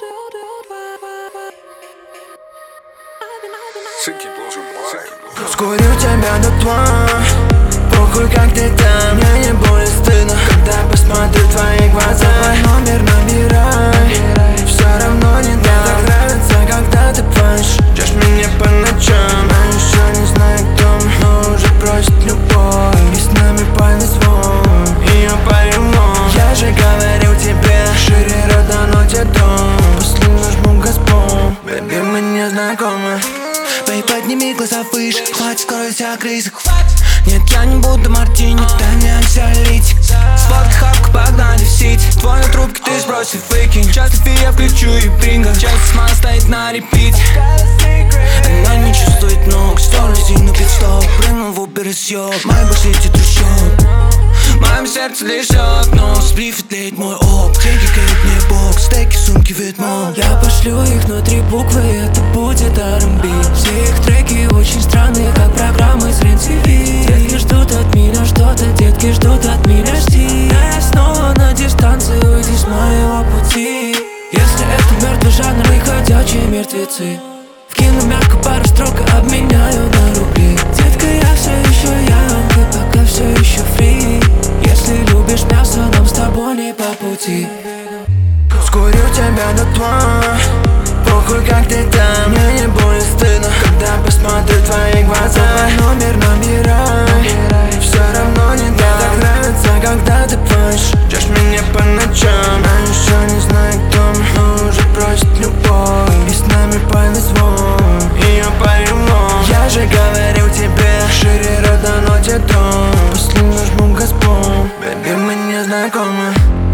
Скурю тебя дотла, похуй как ты там, мне не будет стыдно, когда посмотрю в твои глаза. Номер набирай, все равно не дам. Мне так нравится, когда ты плачешь, ждешь меня по ночам. Я еще не знаю, кто мы, но уже просит любовь, и с нами пальный звон, ее по-ремонту. Я же говорил тебе, шире рода, но тебе дом. После нажму газпом, baby, мы не знакомы. Бэй, подними глаза выше, хватит скоро вся крыса. Нет, я не буду мартини, дай мне анксиолитик. Сфоткай хапку, погнали в сити. Твой на трубке ты сбросил, выкинь. Часто я включу и бринго. Часто смаза стоит на репите. Она не чувствует ног, стер резину пит-стоп. Прыгнул в Uber и съел, мои башите трущоб. В моем сердце лежат, но сплив и тлеет мой об. Деньги кает мне бокс, стейки, сумки, ведьмо. Я пошлю их внутри буквы, это будет R&B. Все их треки очень странные, как программы с РЕН-ТВ. Детки ждут от меня что-то, детки ждут от меня жди. Я снова на дистанции, уйди с моего пути. Если это мертвый жанр и ходячие мертвецы, вкину мягко пару строк и обменяю на рубли. Детка, я все еще young, и пока все еще фри. Если любишь мясо, нам с тобой не по пути. Скурю тебя дотла, похуй как ты там, мне не будет стыдно, когда посмотрю в твои глаза. Номер набирай, все равно не дам. Мне так нравится, когда ты плачешь, ждешь меня по ночам. Я еще не знаю, кто мы, но уже просит любовь, и с нами пальный звон, ее по-ремонту. Я же говорил тебе, шире рода, но тебе дом. После нажму газпом, baby, мы не знакомы.